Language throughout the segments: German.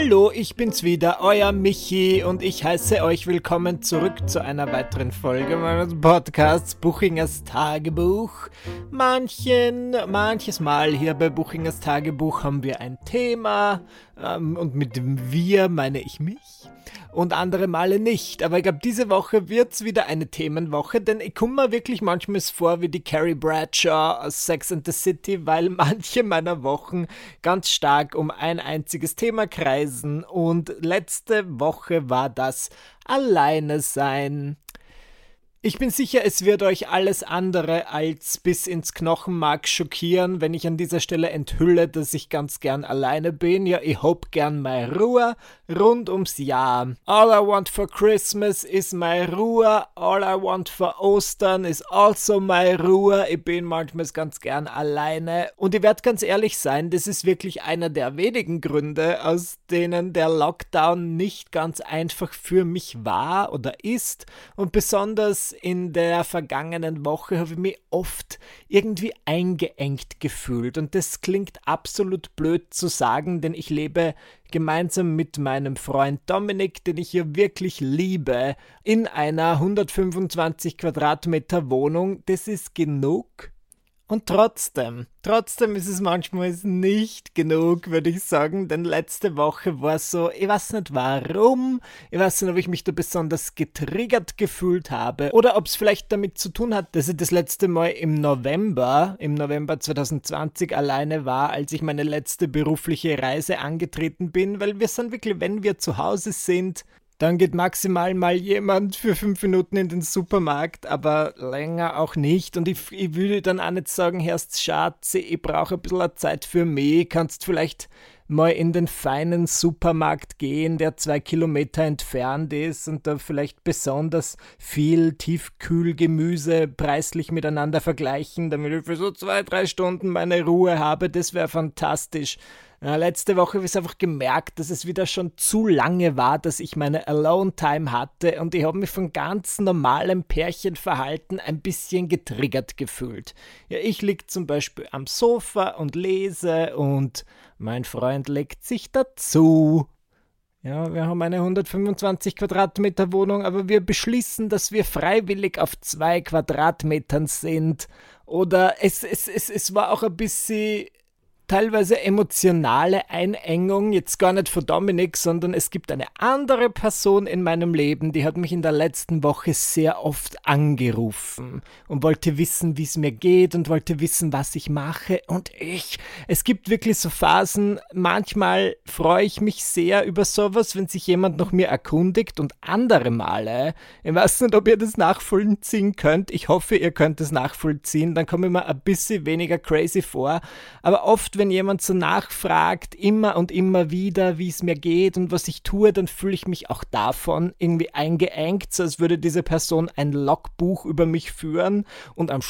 Hallo, ich bin's wieder, euer Michi und ich heiße euch willkommen zurück zu einer weiteren Folge meines Podcasts Buchingers Tagebuch. Manches Mal hier bei Buchingers Tagebuch haben wir ein Thema und mit dem Wir meine ich mich. Und andere Male nicht. Aber ich glaube, diese Woche wird's wieder eine Themenwoche, denn ich komme mir wirklich manchmal vor wie die Carrie Bradshaw aus Sex and the City, weil manche meiner Wochen ganz stark um ein einziges Thema kreisen. Und letzte Woche war das Alleine sein. Ich bin sicher, es wird euch alles andere als bis ins Knochenmark schockieren, wenn ich an dieser Stelle enthülle, dass ich ganz gern alleine bin. Ja, ich hab gern meine Ruhe rund ums Jahr. All I want for Christmas is my Ruhe. All I want for Ostern is also my Ruhe. Ich bin manchmal ganz gern alleine. Und ich werde ganz ehrlich sein, das ist wirklich einer der wenigen Gründe, aus denen der Lockdown nicht ganz einfach für mich war oder ist. Und besonders in der vergangenen Woche habe ich mich oft irgendwie eingeengt gefühlt. Und das klingt absolut blöd zu sagen, denn ich lebe gemeinsam mit meinem Freund Dominik, den ich hier wirklich liebe, in einer 125 Quadratmeter Wohnung. Das ist genug. Und trotzdem ist es manchmal nicht genug, würde ich sagen, denn letzte Woche war so, ich weiß nicht warum, ich weiß nicht, ob ich mich da besonders getriggert gefühlt habe oder ob es vielleicht damit zu tun hat, dass ich das letzte Mal im November 2020 alleine war, als ich meine letzte berufliche Reise angetreten bin, weil wir sind wirklich, wenn wir zu Hause sind, dann geht maximal mal jemand für 5 Minuten in den Supermarkt, aber länger auch nicht. Und ich würde dann auch nicht sagen, Herrst Schatzi, ich brauche ein bisschen Zeit für mich. Kannst vielleicht mal in den feinen Supermarkt gehen, der 2 Kilometer entfernt ist und da vielleicht besonders viel Tiefkühlgemüse preislich miteinander vergleichen, damit ich für so 2-3 Stunden meine Ruhe habe. Das wäre fantastisch. Letzte Woche habe ich einfach gemerkt, dass es wieder schon zu lange war, dass ich meine Alone-Time hatte und ich habe mich von ganz normalem Pärchenverhalten ein bisschen getriggert gefühlt. Ja, ich liege zum Beispiel am Sofa und lese und mein Freund legt sich dazu. Ja, wir haben eine 125 Quadratmeter Wohnung, aber wir beschließen, dass wir freiwillig auf 2 Quadratmetern sind. Oder es war auch ein bisschen teilweise emotionale Einengung, jetzt gar nicht von Dominik, sondern es gibt eine andere Person in meinem Leben, die hat mich in der letzten Woche sehr oft angerufen und wollte wissen, wie es mir geht und wollte wissen, was ich mache und es gibt wirklich so Phasen, manchmal freue ich mich sehr über sowas, wenn sich jemand nach mir erkundigt und andere Male, ich weiß nicht, ob ihr das nachvollziehen könnt, ich hoffe, ihr könnt es nachvollziehen, dann komme ich mir ein bisschen weniger crazy vor, aber oft wenn jemand so nachfragt, immer und immer wieder, wie es mir geht und was ich tue, dann fühle ich mich auch davon irgendwie eingeengt, so als würde diese Person ein Logbuch über mich führen und am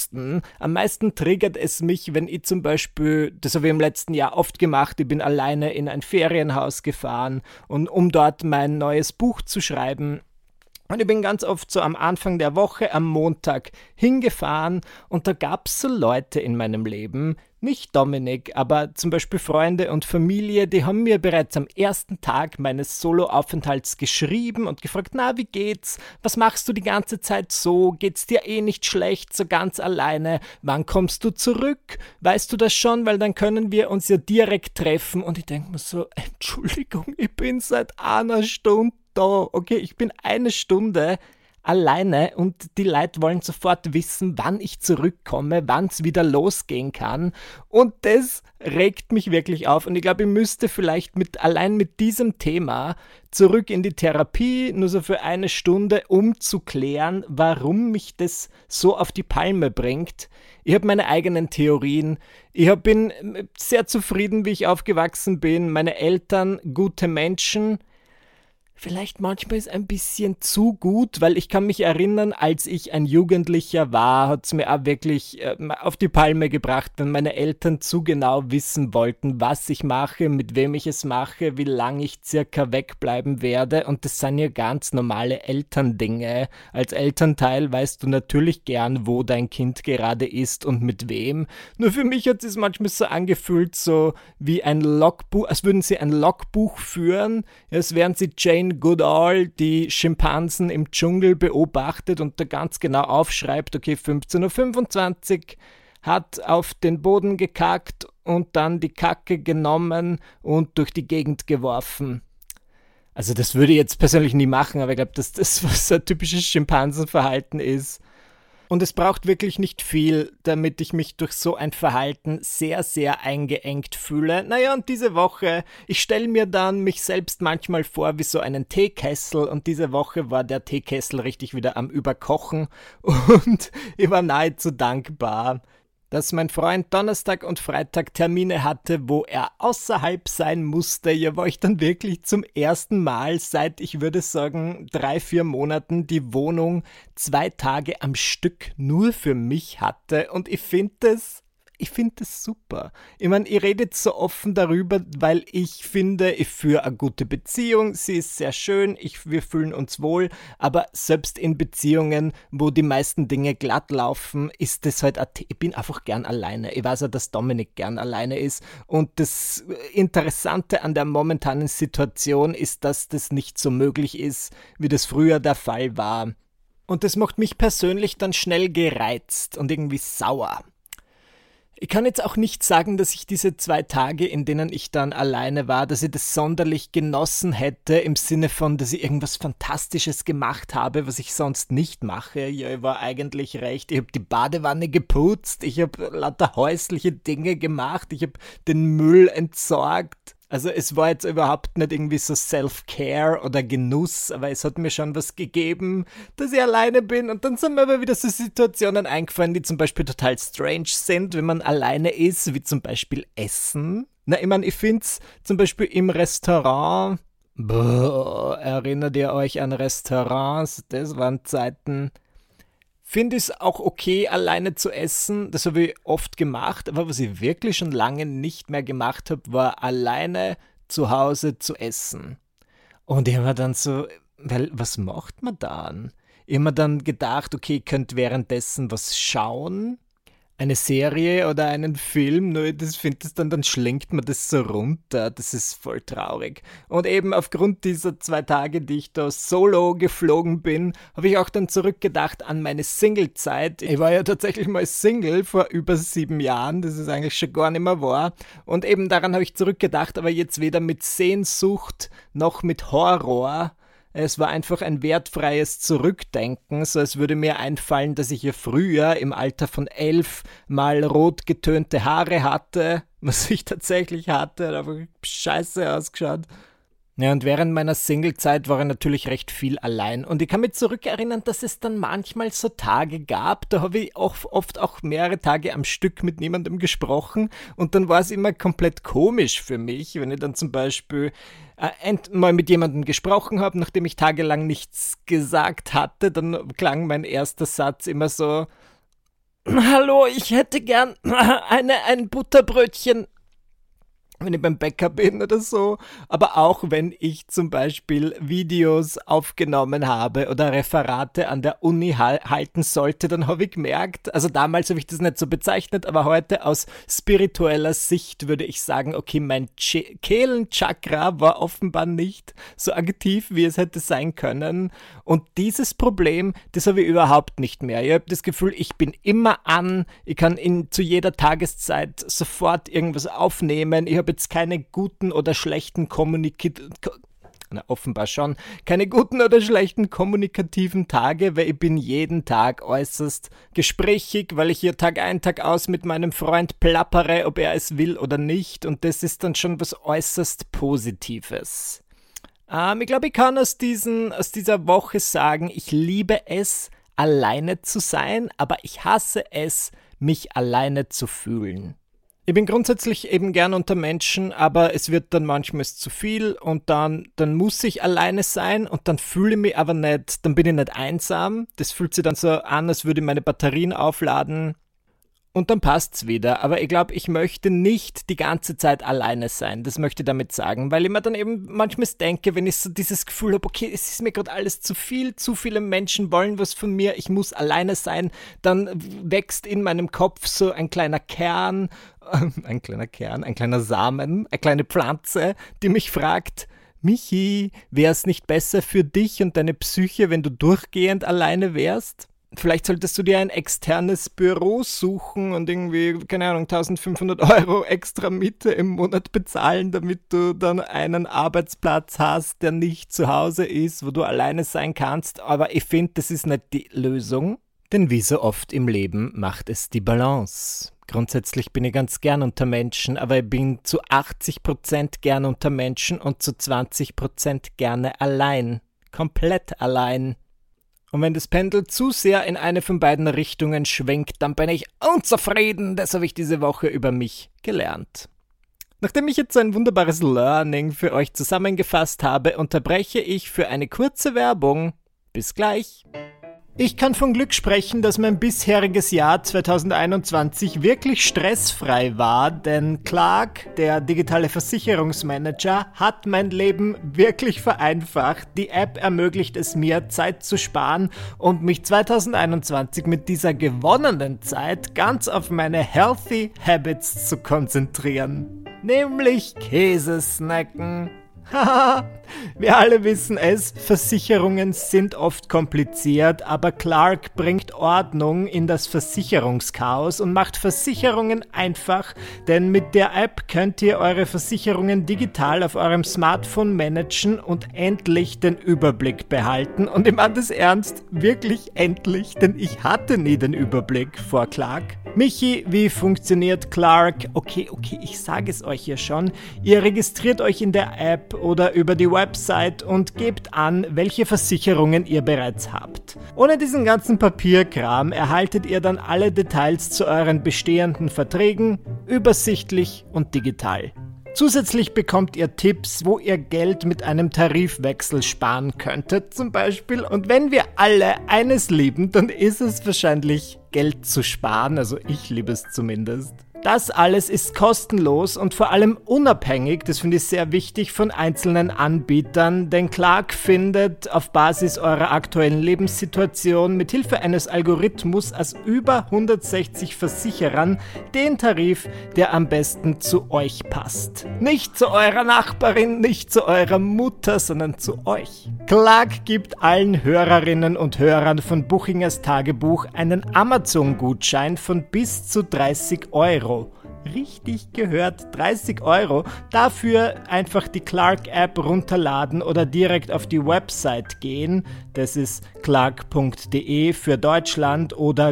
meisten triggert es mich, wenn ich zum Beispiel, das habe ich im letzten Jahr oft gemacht, ich bin alleine in ein Ferienhaus gefahren und um dort mein neues Buch zu schreiben. Und ich bin ganz oft so am Anfang der Woche, am Montag, hingefahren und da gab es so Leute in meinem Leben, nicht Dominik, aber zum Beispiel Freunde und Familie, die haben mir bereits am ersten Tag meines Solo-Aufenthalts geschrieben und gefragt, na, wie geht's? Was machst du die ganze Zeit so? Geht's dir eh nicht schlecht, so ganz alleine? Wann kommst du zurück? Weißt du das schon? Weil dann können wir uns ja direkt treffen. Und ich denke mir so, Entschuldigung, ich bin seit einer Stunde da, okay, ich bin 1 Stunde alleine und die Leute wollen sofort wissen, wann ich zurückkomme, wann es wieder losgehen kann und das regt mich wirklich auf und ich glaube, ich müsste vielleicht allein mit diesem Thema zurück in die Therapie, nur so für 1 Stunde, um zu klären, warum mich das so auf die Palme bringt. Ich habe meine eigenen Theorien. Ich bin sehr zufrieden, wie ich aufgewachsen bin. Meine Eltern, gute Menschen. vielleicht manchmal ist ein bisschen zu gut, weil ich kann mich erinnern, als ich ein Jugendlicher war, hat es mir auch wirklich auf die Palme gebracht, wenn meine Eltern zu genau wissen wollten, was ich mache, mit wem ich es mache, wie lange ich circa wegbleiben werde. Und das sind ja ganz normale Elterndinge. Als Elternteil weißt du natürlich gern, wo dein Kind gerade ist und mit wem. Nur für mich hat es manchmal so angefühlt, so wie ein Logbuch, als würden sie ein Logbuch führen, als wären sie Jane Goodall, die Schimpansen im Dschungel beobachtet und da ganz genau aufschreibt, okay, 15:25 Uhr hat auf den Boden gekackt und dann die Kacke genommen und durch die Gegend geworfen. Also das würde ich jetzt persönlich nie machen, aber ich glaube, dass das was ein typisches Schimpansenverhalten ist. Und es braucht wirklich nicht viel, damit ich mich durch so ein Verhalten sehr, sehr eingeengt fühle. Naja, und diese Woche, ich stelle mir dann mich selbst manchmal vor wie so einen Teekessel und diese Woche war der Teekessel richtig wieder am Überkochen und ich war nahezu dankbar, dass mein Freund Donnerstag und Freitag Termine hatte, wo er außerhalb sein musste. Ja, wo ich dann wirklich zum ersten Mal seit, ich würde sagen, 3-4 Monaten die Wohnung 2 Tage am Stück nur für mich hatte. Und ich finde das super. Ich meine, ich rede jetzt so offen darüber, weil ich finde, ich führe eine gute Beziehung, sie ist sehr schön, wir fühlen uns wohl, aber selbst in Beziehungen, wo die meisten Dinge glatt laufen, ist das halt, ich bin einfach gern alleine. Ich weiß ja, dass Dominik gern alleine ist und das Interessante an der momentanen Situation ist, dass das nicht so möglich ist, wie das früher der Fall war. Und das macht mich persönlich dann schnell gereizt und irgendwie sauer. Ich kann jetzt auch nicht sagen, dass ich diese 2 Tage, in denen ich dann alleine war, dass ich das sonderlich genossen hätte, im Sinne von, dass ich irgendwas Fantastisches gemacht habe, was ich sonst nicht mache. Ja, ich war eigentlich recht. Ich habe die Badewanne geputzt, ich habe lauter häusliche Dinge gemacht, ich habe den Müll entsorgt. Also es war jetzt überhaupt nicht irgendwie so Self-Care oder Genuss, aber es hat mir schon was gegeben, dass ich alleine bin. Und dann sind mir aber wieder so Situationen eingefallen, die zum Beispiel total strange sind, wenn man alleine ist, wie zum Beispiel Essen. Na, ich meine, ich finde es zum Beispiel im Restaurant, erinnert ihr euch an Restaurants? Das waren Zeiten. Finde ich es auch okay, alleine zu essen. Das habe ich oft gemacht. Aber was ich wirklich schon lange nicht mehr gemacht habe, war alleine zu Hause zu essen. Und ich habe mir dann so, weil, was macht man dann? Ich habe mir dann gedacht, okay, ich könnte währenddessen was schauen. Eine Serie oder einen Film, nur das finde ich dann schlingt man das so runter. Das ist voll traurig. Und eben aufgrund dieser 2 Tage, die ich da solo geflogen bin, habe ich auch dann zurückgedacht an meine Single-Zeit. Ich war ja tatsächlich mal Single vor über 7 Jahren, das ist eigentlich schon gar nicht mehr wahr. Und eben daran habe ich zurückgedacht, aber jetzt weder mit Sehnsucht noch mit Horror. Es war einfach ein wertfreies Zurückdenken, so als würde mir einfallen, dass ich ja früher im Alter von 11 mal rot getönte Haare hatte, was ich tatsächlich hatte, hat einfach scheiße ausgeschaut. Ja, und während meiner Singlezeit war ich natürlich recht viel allein. Und ich kann mich zurückerinnern, dass es dann manchmal so Tage gab, da habe ich oft auch mehrere Tage am Stück mit niemandem gesprochen. Und dann war es immer komplett komisch für mich, wenn ich dann zum Beispiel mal mit jemandem gesprochen habe, nachdem ich tagelang nichts gesagt hatte, dann klang mein erster Satz immer so: Hallo, ich hätte gern ein Butterbrötchen, wenn ich beim Bäcker bin oder so, aber auch wenn ich zum Beispiel Videos aufgenommen habe oder Referate an der Uni halten sollte, dann habe ich gemerkt, also damals habe ich das nicht so bezeichnet, aber heute aus spiritueller Sicht würde ich sagen, okay, mein Kehlenchakra war offenbar nicht so aktiv, wie es hätte sein können, und dieses Problem, das habe ich überhaupt nicht mehr. Ich habe das Gefühl, ich bin immer an, ich kann zu jeder Tageszeit sofort irgendwas aufnehmen, ich habe jetzt keine guten oder schlechten offenbar schon, keine guten oder schlechten kommunikativen Tage, weil ich bin jeden Tag äußerst gesprächig, weil ich hier Tag ein, Tag aus mit meinem Freund plappere, ob er es will oder nicht, und das ist dann schon was äußerst Positives. Ich glaube, ich kann aus dieser Woche sagen, ich liebe es, alleine zu sein, aber ich hasse es, mich alleine zu fühlen. Ich bin grundsätzlich eben gern unter Menschen, aber es wird dann manchmal zu viel und dann muss ich alleine sein und dann fühle ich mich aber nicht, dann bin ich nicht einsam. Das fühlt sich dann so an, als würde ich meine Batterien aufladen und dann passt's wieder. Aber ich glaube, ich möchte nicht die ganze Zeit alleine sein. Das möchte ich damit sagen, weil ich mir dann eben manchmal denke, wenn ich so dieses Gefühl habe, okay, es ist mir gerade alles zu viele Menschen wollen was von mir, ich muss alleine sein, dann wächst in meinem Kopf so ein kleiner Kern, ein kleiner Samen, eine kleine Pflanze, die mich fragt, Michi, wäre es nicht besser für dich und deine Psyche, wenn du durchgehend alleine wärst? Vielleicht solltest du dir ein externes Büro suchen und irgendwie, keine Ahnung, 1500 € extra Miete im Monat bezahlen, damit du dann einen Arbeitsplatz hast, der nicht zu Hause ist, wo du alleine sein kannst. Aber ich finde, das ist nicht die Lösung. Denn wie so oft im Leben macht es die Balance. Grundsätzlich bin ich ganz gern unter Menschen, aber ich bin zu 80% gern unter Menschen und zu 20% gerne allein. Komplett allein. Und wenn das Pendel zu sehr in eine von beiden Richtungen schwenkt, dann bin ich unzufrieden. Das habe ich diese Woche über mich gelernt. Nachdem ich jetzt ein wunderbares Learning für euch zusammengefasst habe, unterbreche ich für eine kurze Werbung. Bis gleich. Ich kann von Glück sprechen, dass mein bisheriges Jahr 2021 wirklich stressfrei war, denn Clark, der digitale Versicherungsmanager, hat mein Leben wirklich vereinfacht. Die App ermöglicht es mir, Zeit zu sparen und mich 2021 mit dieser gewonnenen Zeit ganz auf meine Healthy Habits zu konzentrieren. Nämlich Käsesnacken. Haha, wir alle wissen es, Versicherungen sind oft kompliziert, aber Clark bringt Ordnung in das Versicherungschaos und macht Versicherungen einfach, denn mit der App könnt ihr eure Versicherungen digital auf eurem Smartphone managen und endlich den Überblick behalten. Und ich meine das ernst, wirklich endlich, denn ich hatte nie den Überblick vor Clark. Michi, wie funktioniert Clark? Okay, ich sage es euch ja schon. Ihr registriert euch in der App oder über die Website und gebt an, welche Versicherungen ihr bereits habt. Ohne diesen ganzen Papierkram erhaltet ihr dann alle Details zu euren bestehenden Verträgen, übersichtlich und digital. Zusätzlich bekommt ihr Tipps, wo ihr Geld mit einem Tarifwechsel sparen könntet, zum Beispiel. Und wenn wir alle eines lieben, dann ist es wahrscheinlich Geld zu sparen, also ich liebe es zumindest. Das alles ist kostenlos und vor allem unabhängig, das finde ich sehr wichtig, von einzelnen Anbietern, denn Clark findet auf Basis eurer aktuellen Lebenssituation mit Hilfe eines Algorithmus aus über 160 Versicherern den Tarif, der am besten zu euch passt. Nicht zu eurer Nachbarin, nicht zu eurer Mutter, sondern zu euch. Clark gibt allen Hörerinnen und Hörern von Buchingers Tagebuch einen Amazon-Gutschein von bis zu 30 €. Richtig gehört, 30 €. Dafür einfach die Clark-App runterladen oder direkt auf die Website gehen. Das ist clark.de für Deutschland oder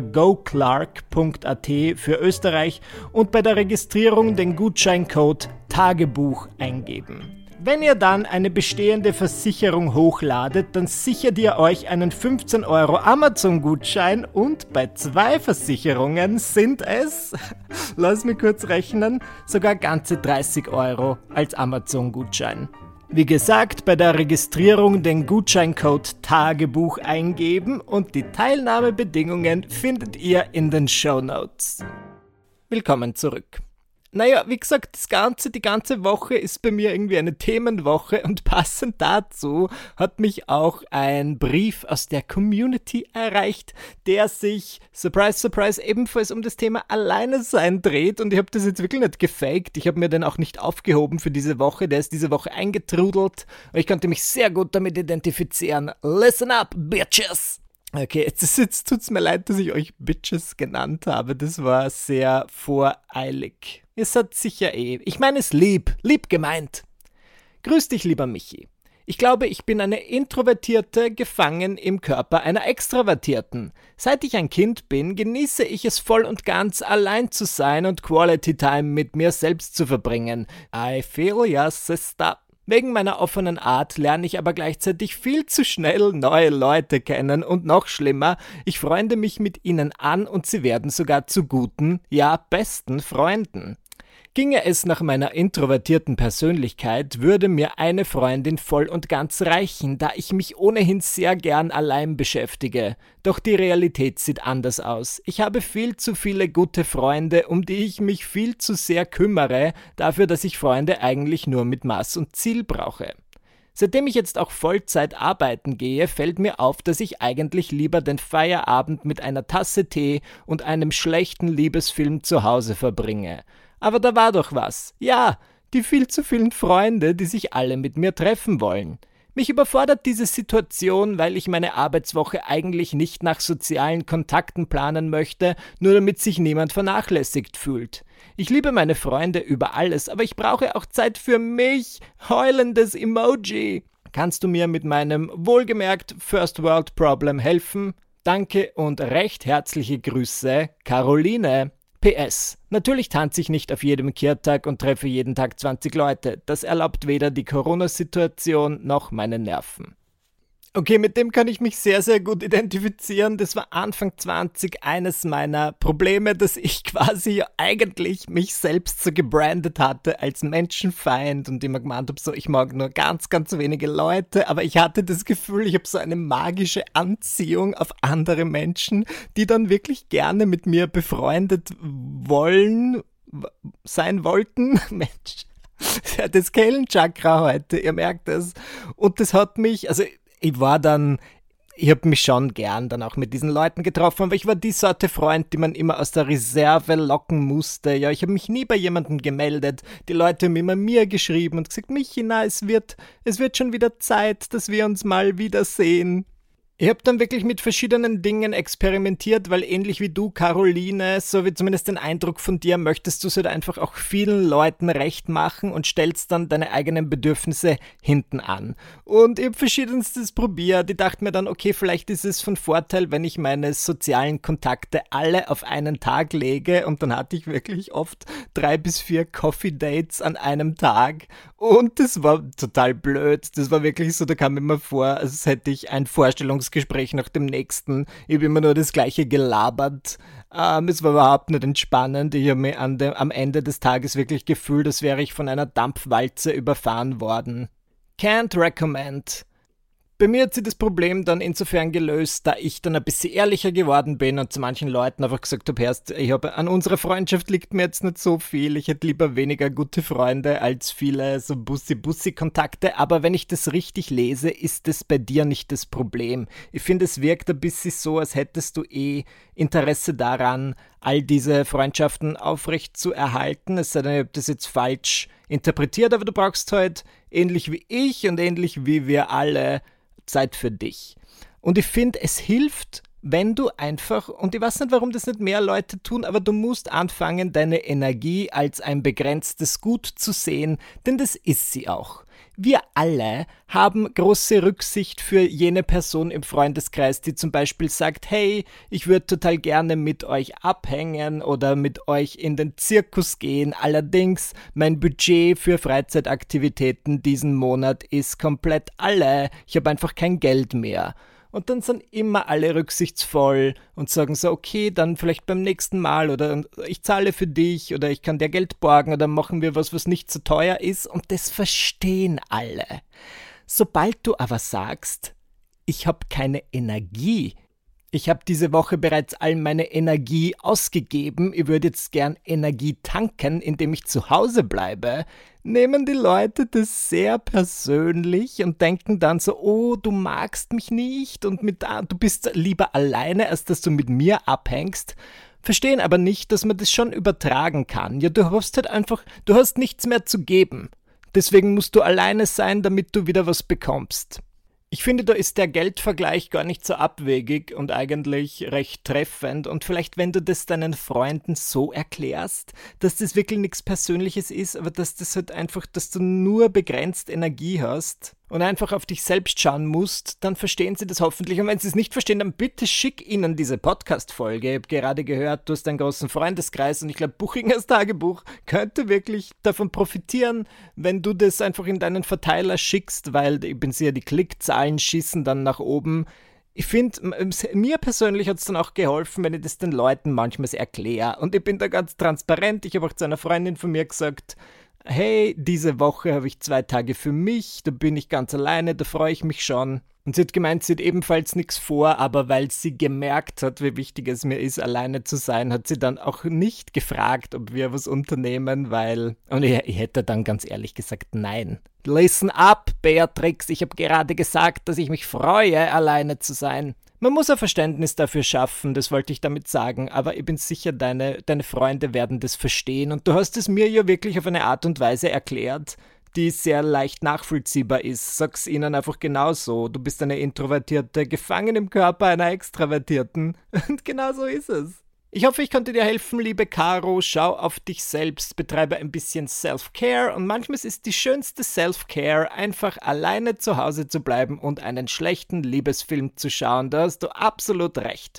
goclark.at für Österreich und bei der Registrierung den Gutscheincode Tagebuch eingeben. Wenn ihr dann eine bestehende Versicherung hochladet, dann sichert ihr euch einen 15 € Amazon-Gutschein und bei 2 Versicherungen sind es, lass mich kurz rechnen, sogar ganze 30 € als Amazon-Gutschein. Wie gesagt, bei der Registrierung den Gutscheincode Tagebuch eingeben und die Teilnahmebedingungen findet ihr in den Shownotes. Willkommen zurück. Naja, wie gesagt, die ganze Woche ist bei mir irgendwie eine Themenwoche und passend dazu hat mich auch ein Brief aus der Community erreicht, der sich, surprise, surprise, ebenfalls um das Thema Alleinesein dreht und ich habe das jetzt wirklich nicht gefaked, ich habe mir den auch nicht aufgehoben für diese Woche, der ist diese Woche eingetrudelt und ich konnte mich sehr gut damit identifizieren. Listen up, bitches! Okay, jetzt tut's mir leid, dass ich euch Bitches genannt habe. Das war sehr voreilig. Ihr seid sicher ich meine es lieb gemeint. Grüß dich, lieber Michi. Ich glaube, ich bin eine Introvertierte, gefangen im Körper einer Extravertierten. Seit ich ein Kind bin, genieße ich es voll und ganz, allein zu sein und Quality Time mit mir selbst zu verbringen. I feel ya, sister. Wegen meiner offenen Art lerne ich aber gleichzeitig viel zu schnell neue Leute kennen und noch schlimmer, ich freunde mich mit ihnen an und sie werden sogar zu guten, ja besten Freunden. Ginge es nach meiner introvertierten Persönlichkeit, würde mir eine Freundin voll und ganz reichen, da ich mich ohnehin sehr gern allein beschäftige. Doch die Realität sieht anders aus. Ich habe viel zu viele gute Freunde, um die ich mich viel zu sehr kümmere, dafür, dass ich Freunde eigentlich nur mit Maß und Ziel brauche. Seitdem ich jetzt auch Vollzeit arbeiten gehe, fällt mir auf, dass ich eigentlich lieber den Feierabend mit einer Tasse Tee und einem schlechten Liebesfilm zu Hause verbringe. Aber da war doch was. Ja, die viel zu vielen Freunde, die sich alle mit mir treffen wollen. Mich überfordert diese Situation, weil ich meine Arbeitswoche eigentlich nicht nach sozialen Kontakten planen möchte, nur damit sich niemand vernachlässigt fühlt. Ich liebe meine Freunde über alles, aber ich brauche auch Zeit für mich. Heulendes Emoji. Kannst du mir mit meinem wohlgemerkt First World Problem helfen? Danke und recht herzliche Grüße, Caroline. PS. Natürlich tanze ich nicht auf jedem Kirtag und treffe jeden Tag 20 Leute. Das erlaubt weder die Corona-Situation noch meine Nerven. Okay, mit dem kann ich mich sehr, sehr gut identifizieren. Das war Anfang 20 eines meiner Probleme, dass ich quasi eigentlich mich selbst so gebrandet hatte als Menschenfeind und immer gemeint habe, so ich mag nur ganz, ganz wenige Leute, aber ich hatte das Gefühl, ich habe so eine magische Anziehung auf andere Menschen, die dann wirklich gerne mit mir befreundet sein wollten. Mensch, das Kehlenchakra heute, ihr merkt es. Und das hat mich, also ich habe mich schon gern dann auch mit diesen Leuten getroffen, aber ich war die Sorte Freund, die man immer aus der Reserve locken musste. Ja, ich habe mich nie bei jemandem gemeldet. Die Leute haben immer mir geschrieben und gesagt, Michi, na, es wird schon wieder Zeit, dass wir uns mal wiedersehen. Ich habe dann wirklich mit verschiedenen Dingen experimentiert, weil ähnlich wie du, Caroline, so wie zumindest den Eindruck von dir, möchtest du es halt einfach auch vielen Leuten recht machen und stellst dann deine eigenen Bedürfnisse hinten an. Und ich habe verschiedenstes probiert. Ich dachte mir dann, okay, vielleicht ist es von Vorteil, wenn ich meine sozialen Kontakte alle auf einen Tag lege, und dann hatte ich wirklich oft 3 bis 4 Coffee-Dates an einem Tag und das war total blöd. Das war wirklich so, da kam mir immer vor, als hätte ich ein Vorstellungsgespräch nach dem nächsten. Ich habe immer nur das Gleiche gelabert. Es war überhaupt nicht entspannend. Ich habe mir am Ende des Tages wirklich gefühlt, als wäre ich von einer Dampfwalze überfahren worden. Can't recommend. Bei mir hat sich das Problem dann insofern gelöst, da ich dann ein bisschen ehrlicher geworden bin und zu manchen Leuten einfach gesagt habe, an unserer Freundschaft liegt mir jetzt nicht so viel, ich hätte lieber weniger gute Freunde als viele so Bussi-Kontakte, aber wenn ich das richtig lese, ist das bei dir nicht das Problem. Ich finde, es wirkt ein bisschen so, als hättest du Interesse daran, all diese Freundschaften aufrecht zu erhalten, es sei denn, ich habe das jetzt falsch interpretiert, aber du brauchst halt, ähnlich wie ich und ähnlich wie wir alle, Zeit für dich. Und ich finde, es hilft, wenn du einfach, und ich weiß nicht, warum das nicht mehr Leute tun, aber du musst anfangen, deine Energie als ein begrenztes Gut zu sehen, denn das ist sie auch. Wir alle haben große Rücksicht für jene Person im Freundeskreis, die zum Beispiel sagt, hey, ich würde total gerne mit euch abhängen oder mit euch in den Zirkus gehen. Allerdings, mein Budget für Freizeitaktivitäten diesen Monat ist komplett alle. Ich habe einfach kein Geld mehr. Und dann sind immer alle rücksichtsvoll und sagen so, okay, dann vielleicht beim nächsten Mal oder ich zahle für dich oder ich kann dir Geld borgen oder machen wir was nicht so teuer ist. Und das verstehen alle. Sobald du aber sagst, ich habe keine Energie, ich habe diese Woche bereits all meine Energie ausgegeben, ich würde jetzt gern Energie tanken, indem ich zu Hause bleibe, nehmen die Leute das sehr persönlich und denken dann so, oh, du magst mich nicht und du bist lieber alleine, als dass du mit mir abhängst, verstehen aber nicht, dass man das schon übertragen kann. Ja, du hast halt einfach, du hast nichts mehr zu geben. Deswegen musst du alleine sein, damit du wieder was bekommst. Ich finde, da ist der Geldvergleich gar nicht so abwegig und eigentlich recht treffend. Und vielleicht, wenn du das deinen Freunden so erklärst, dass das wirklich nichts Persönliches ist, aber dass das halt einfach, dass du nur begrenzt Energie hast und einfach auf dich selbst schauen musst, dann verstehen sie das hoffentlich. Und wenn sie es nicht verstehen, dann bitte schick ihnen diese Podcast-Folge. Ich habe gerade gehört, du hast einen großen Freundeskreis und ich glaube, Buchingers Tagebuch könnte wirklich davon profitieren, wenn du das einfach in deinen Verteiler schickst, weil ich bin sicher, die Klickzahlen schießen dann nach oben. Ich finde, mir persönlich hat es dann auch geholfen, wenn ich das den Leuten manchmal erkläre. Und ich bin da ganz transparent. Ich habe auch zu einer Freundin von mir gesagt, hey, diese Woche habe ich 2 Tage für mich, da bin ich ganz alleine, da freue ich mich schon. Und sie hat gemeint, sie hat ebenfalls nichts vor, aber weil sie gemerkt hat, wie wichtig es mir ist, alleine zu sein, hat sie dann auch nicht gefragt, ob wir was unternehmen, und ich hätte dann ganz ehrlich gesagt, nein. Listen up, Beatrix, ich habe gerade gesagt, dass ich mich freue, alleine zu sein. Man muss ein Verständnis dafür schaffen, das wollte ich damit sagen, aber ich bin sicher, deine Freunde werden das verstehen und du hast es mir ja wirklich auf eine Art und Weise erklärt, die sehr leicht nachvollziehbar ist. Sag's ihnen einfach genauso. Du bist eine Introvertierte, gefangen im Körper einer Extravertierten. Und genau so ist es. Ich hoffe, ich konnte dir helfen, liebe Caro. Schau auf dich selbst, betreibe ein bisschen Self-Care und manchmal ist die schönste Self-Care, einfach alleine zu Hause zu bleiben und einen schlechten Liebesfilm zu schauen. Da hast du absolut recht.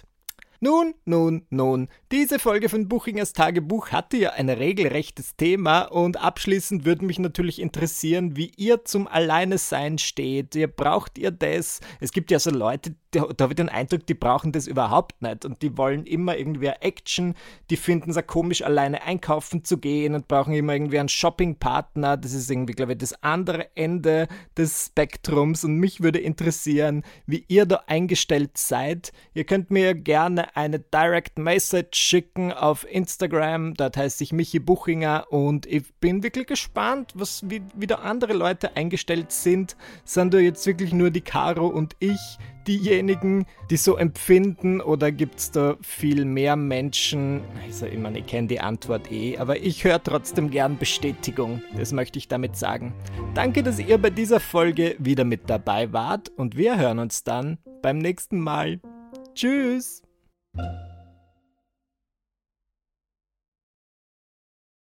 Nun, diese Folge von Buchingers Tagebuch hatte ja ein regelrechtes Thema und abschließend würde mich natürlich interessieren, wie ihr zum Alleine-Sein steht. Braucht ihr das? Es gibt ja so Leute, da habe ich den Eindruck, die brauchen das überhaupt nicht und die wollen immer irgendwie Action, die finden es ja komisch, alleine einkaufen zu gehen und brauchen immer irgendwie einen Shoppingpartner. Das ist irgendwie, glaube ich, das andere Ende des Spektrums und mich würde interessieren, wie ihr da eingestellt seid. Ihr könnt mir gerne eine Direct Message schicken auf Instagram, dort heißt ich Michi Buchinger und ich bin wirklich gespannt, wie da andere Leute eingestellt sind. Sind da jetzt wirklich nur die Caro und ich diejenigen, die so empfinden oder gibt es da viel mehr Menschen? Also ich kenne die Antwort aber ich höre trotzdem gern Bestätigung, das möchte ich damit sagen. Danke, dass ihr bei dieser Folge wieder mit dabei wart und wir hören uns dann beim nächsten Mal. Tschüss!